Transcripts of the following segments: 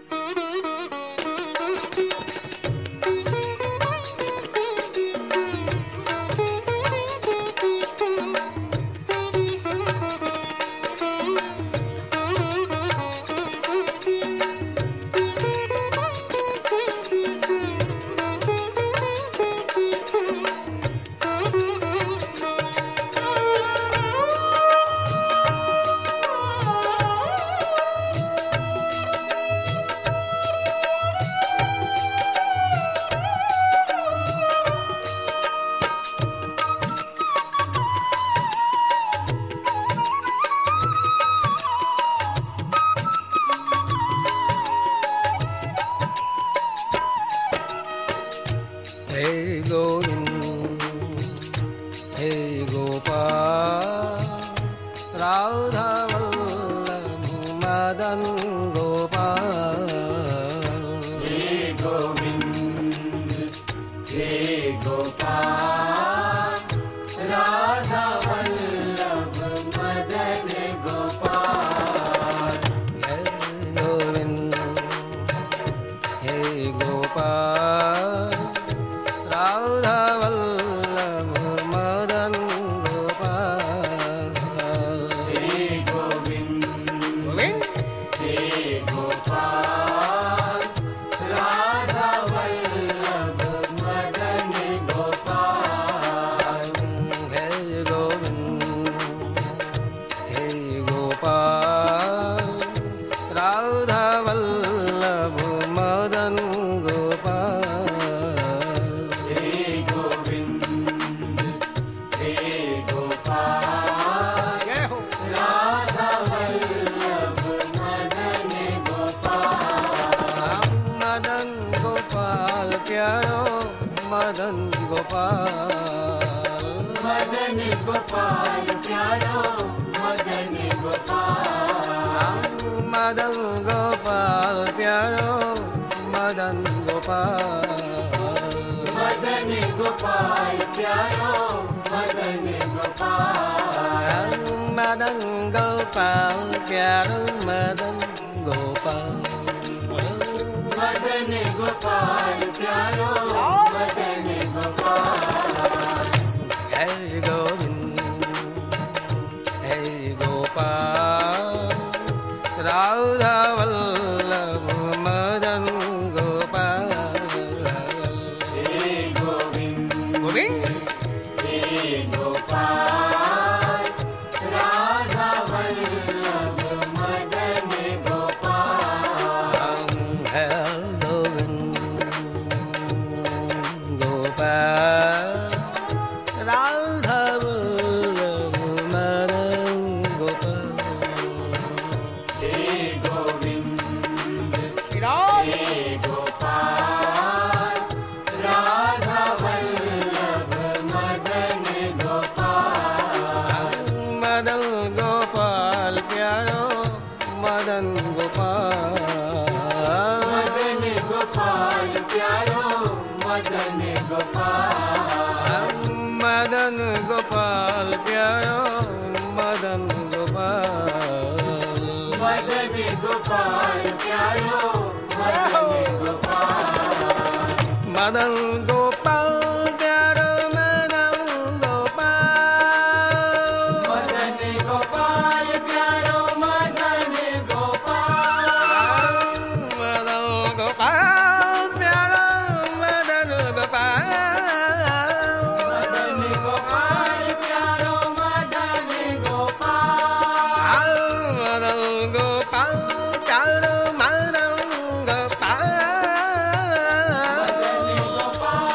Gopal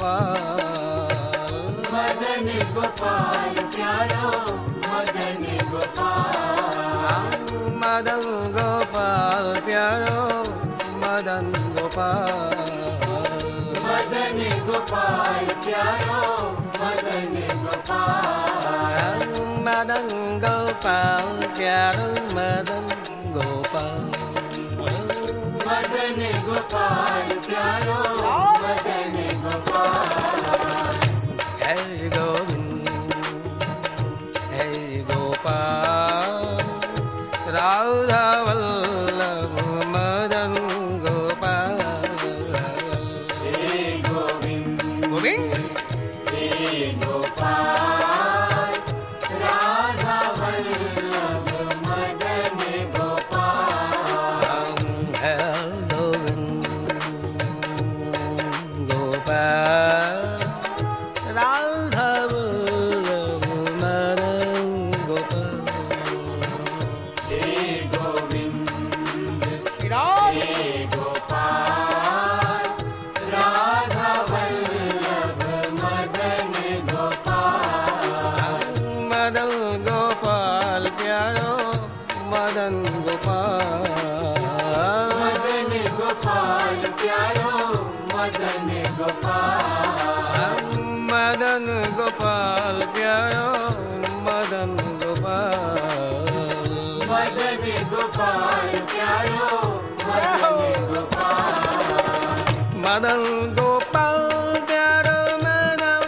Gopal Madan Gopal प्यारो मदन गोपाल मदन गोपाल प्यारो मदन गोपाल मदन गोपाल प्यारो मदन गोपाल मदन गोपाल प्यारो मदन गोपाल मदन गोपाल प्यारो मदन गोपाल हे गोविंद हे गोपाल राधा वल्लभ मदन गोपाल हे गोविंद गोविंद हे गोपाल राधा वल्लभ मदन गोपाल हे गोविंद गोपाल राधा वल्लभ मदन गोपाल हे गोविंद श्रीराम हे गोपाल राधा वल्लभ मदन गोपाल मदन गोपाल प्यारो मदन गोपाल मदन गोपाल प्यारो मदन गोपाल मदन गोपाल प्यारो मदन गोपाल मदन गोपाल प्यारो मदन गोपाल मदन गोपाल प्यारो मदन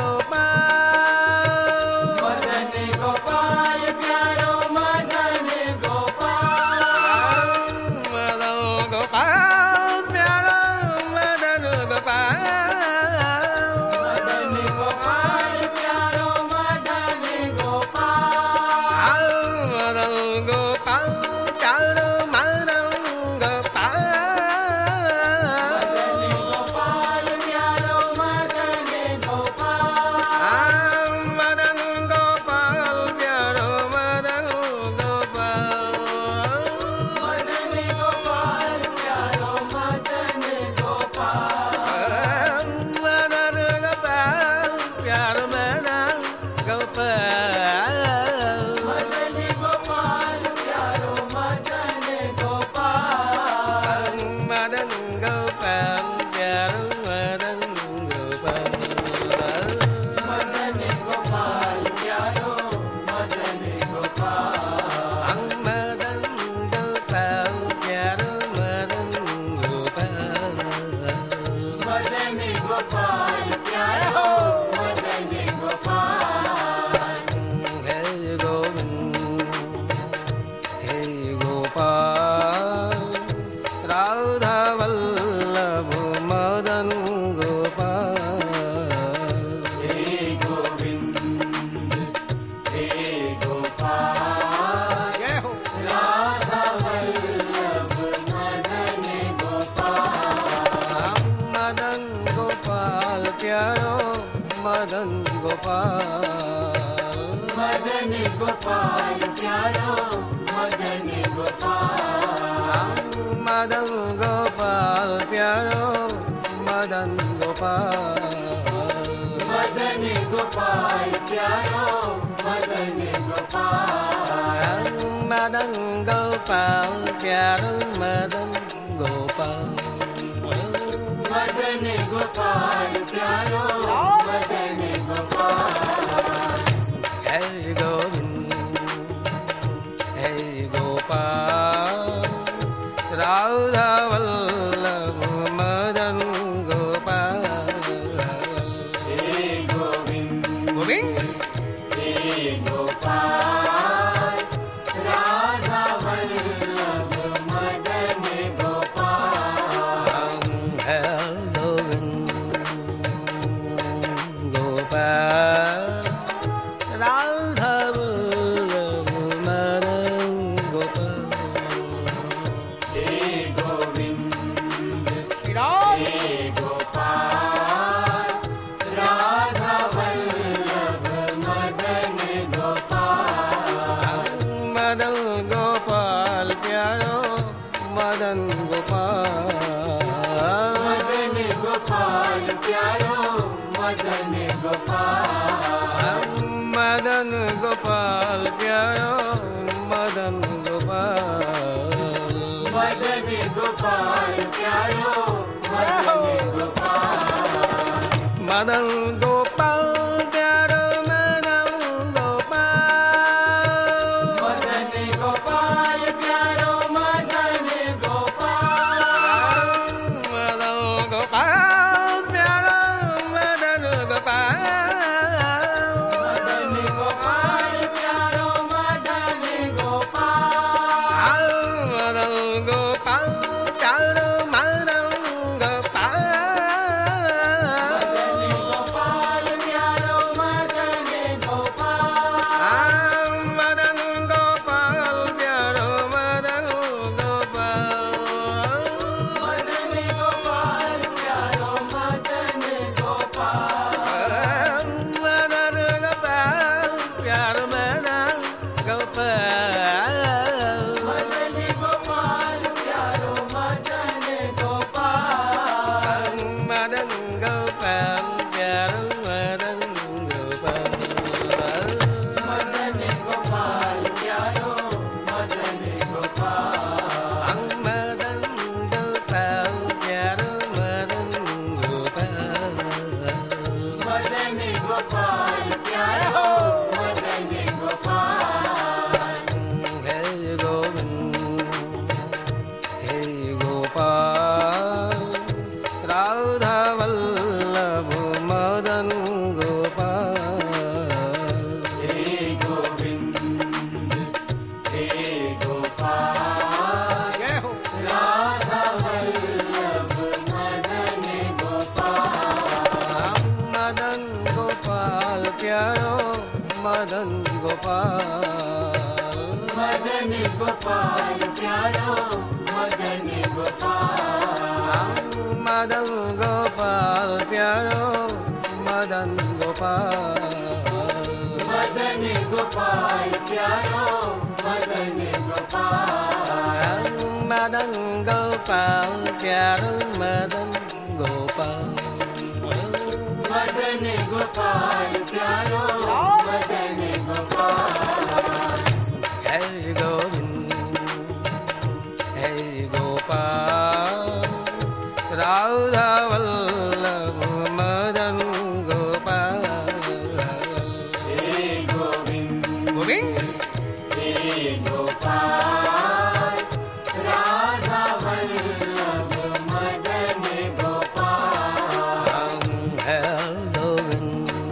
गोपाल मदन गोपाल प्यारो मदन गोपाल मदन गोपाल प्यारो मदन गोपाल मदन गोपाल प्यारो मदन गोपाल मदन गोपाल प्यारो मदन गोपाल मदन गोपाल प्यारो मदन गोपाल मदन गोपाल प्यारो मदन गोपाल मदन गोपाल प्यारो मदन गोपाल मदन गोपाल प्यारो मदन गोपाल मदन गोपाल प्यारो मदन गोपाल मदन गोपाल प्यारो मदन गोपाल मदन गोपाल प्यारो मदन गोपाल मदन गोपाल प्यारो मदन गोपाल हे गोविंद हे गोपाल राधा वल्लभ मदन गोपाल हे गोविंद हे गोपाल जय हो राधा वल्लभ मदन गोपाल मदन गोपाल प्यारो मदन गोपाल मदन गोपाल प्यारो मदन गोपाल मदन गोपाल प्यारो मदन गोपाल मदन गोपाल प्यारो मदन गोपाल मदन गोपाल प्यारो मदन गोपाल मदन गोपाल प्यारो मदन गोपाल हे गोविंद हे गोपाल राधा वल्लभ मदन गोपाल हे गोविंद गोविंद हे गोपाल राधा वल्लभ मदन गोपाल हे गोविंद गोपाल राधा वल्लभ मदन गोपाल हे गोविंद श्रीराम हे गोपाल राधा वल्लभ मदन गोपाल मदन गोपाल प्यारो मदन गोपाल मदन गोपाल प्यारो मदन गोपाल प्यारो मदन गोपाल मदन गोपाल प्यारो मदन गोपाल मदन गोपाल प्यारो मदन गोपाल मदन गोपाल प्यारो मदन गोपाल मदन गोपाल प्यारो मदन गोपाल हे गोविंद हे गोपाल राधा वल्लभ मदन गोपाल हे गोविंद गोविंद हे गोपाल राधा वल्लभ मदन गोपाल हे गोविंद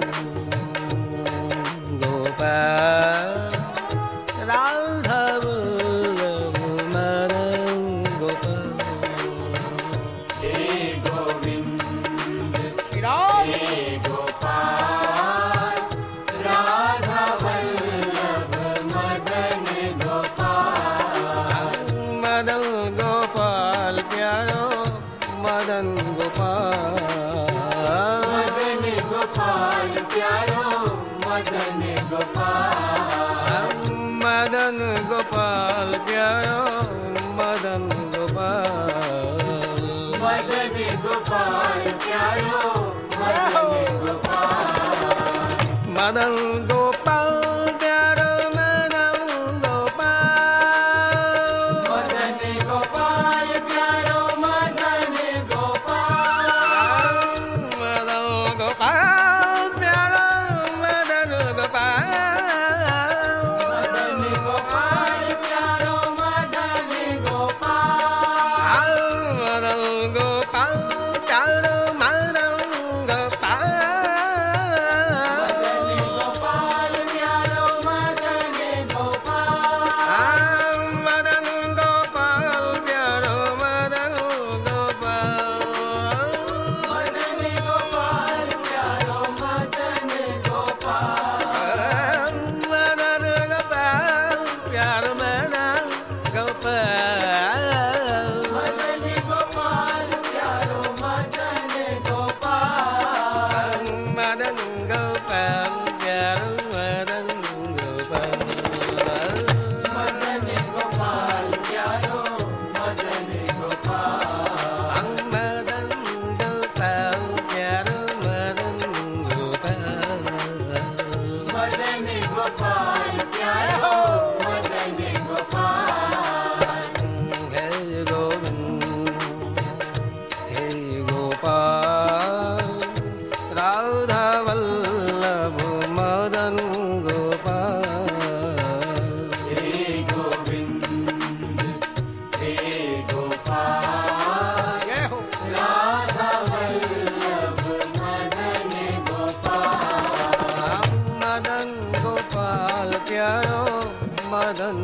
गोपाल राधा वल्लभ मदन गोपाल हे गोविंद विराट हे गोपाल राधा वल्लभ मदन गोपाल मदन गोपाल प्यारो मदन गोपाल मदन गोपाल प्यारो मदन गोपाल मदन गोपाल प्यारो मदन गोपाल मदन गोपाल प्यारो मदन गोपाल मदन गोपाल प्यारो मदन गोपाल मदन गोपाल प्यारो मदन गोपाल मदन गोपाल प्यारो मदन गोपाल मदन गोपाल प्यारो मदन गोपाल मदन गोपाल प्यारो मदन गोपाल मदन गोपाल प्यारो मदन गोपाल मदन गोपाल प्यारो मदन गोपाल मदन गोपाल प्यारो मदन गोपाल मदन गोपाल प्यारो मदन गोपाल मदन गोपाल प्यारो मदन गोपाल मदन गोपाल प्यारो मदन गोपाल मदन गोपाल प्यारो मदन गोपाल मदन गोपाल प्यारो मदन गोपाल मदन गोपाल प्यारो मदन गोपाल हे गोविंद हे गोपाल राधा वल्लभ मदन गोपाल हे गोविंद हे गोपाल जय हो राधा वल्लभ मदन गोपाल मदन गोपाल प्यारो मदन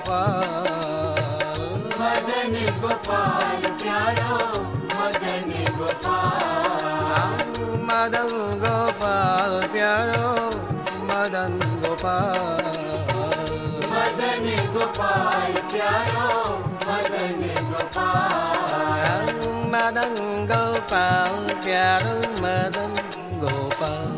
गोपाल मदन गोपाल प्यारो मदन गोपाल मदन गोपाल प्यारो मदन गोपाल मदन गोपाल प्यारो मदन गोपाल मदन गोपाल प्यारो मदन गोपाल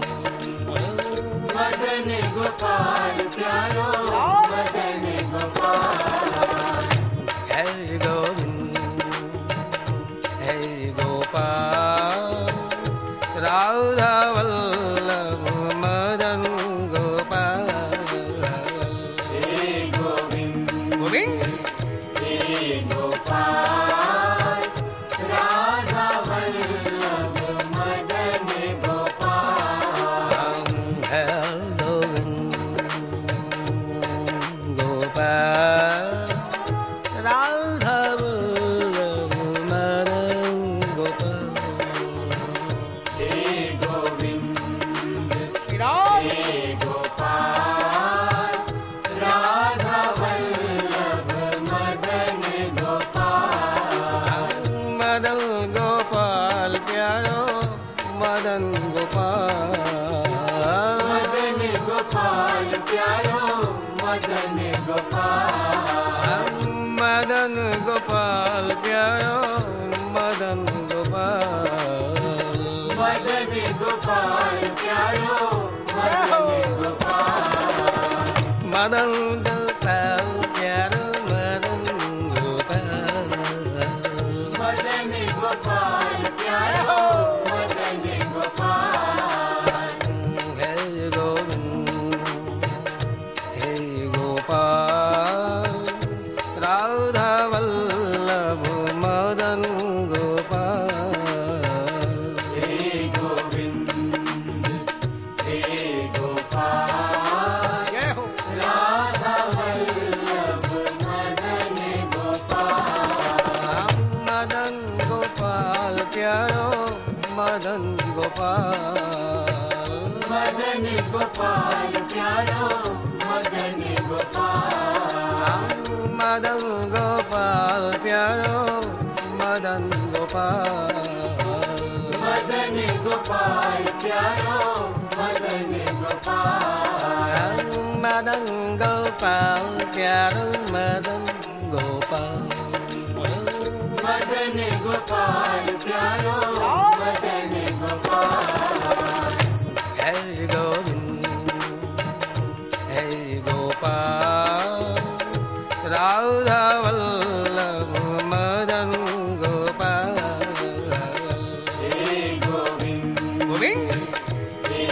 मदन गोपाल प्यारो मदन गोपाल हे गोविंद हे गोपाल राधा वल्लभ मदन गोपाल हे गोविंद गोविंद हे गोपाल राधा वल्लभ मदन गोपाल हे गोविंद मदन गोपाल प्यारो मदन गोपाल मदन गोपाल प्यारो मदन गोपाल मदन गोपाल प्यारो मदन गोपाल मदन गोपाल प्यारो मदन गोपाल हे गोविंद हे गोपाल राधा वल्लभ मदन गोपाल हे गोविंद हे गोपाल जय हो राधा वल्लभ मदन गोपाल मदन गोपाल प्यारो मदन गोपाल मदन गोपाल प्यारो मदन गोपाल मदन गोपाल प्यारो मदन गोपाल मदन गोपाल प्यारो मदन गोपाल मदन गोपाल प्यारो मदन गोपाल मदन गोपाल प्यारो मदन गोपाल हे गोविंद हे गोपाल राधा वल्लभ मदन गोपाल हे गोविंद गोविंद हे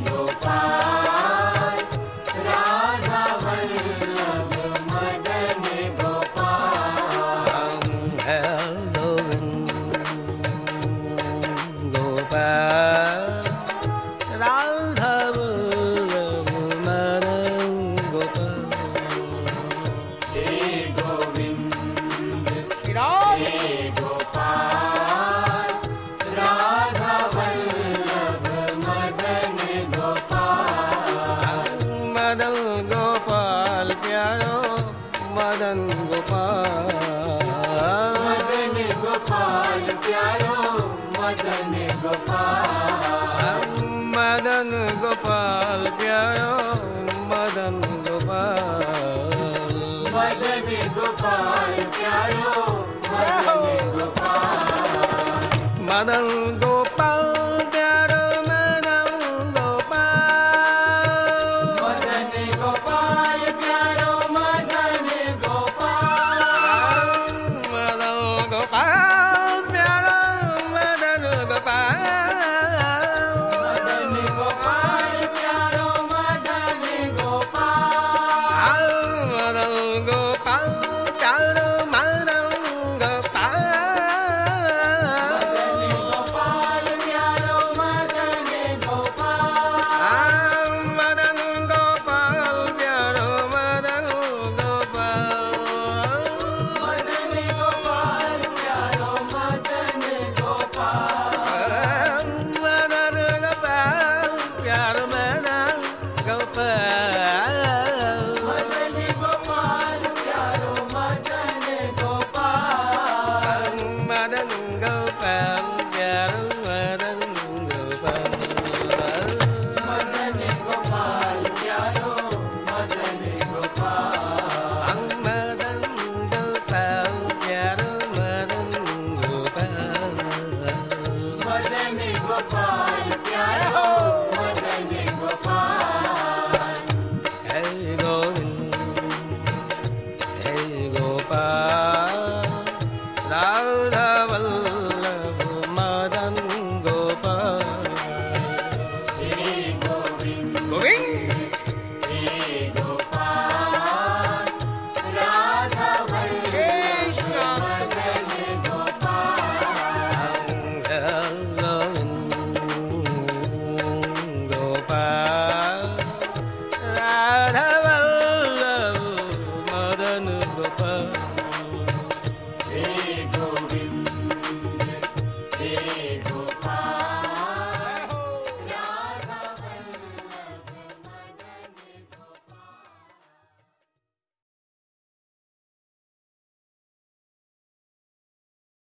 गोपाल राधा वल्लभ मदन गोपाल हे गोविंद गोपाल राधा वल्लभ मदन गोपाल हे गोविंद विराट हे गोपाल राधा वल्लभ मदन गोपाल मदन गोपाल प्यारो मदन गोपाल मदन गोपाल प्यारो मदन गोपाल मदन गोपाल प्यारो मदन गोपाल मदन गोपाल प्यारो मदन गोपाल मदन गोपाल प्यारो मदन गोपाल मदन गोपाल प्यारो मदन गोपाल मदन गोपाल प्यारो मदन गोपाल मदन गोपाल प्यारो मदन गोपाल मदन गोपाल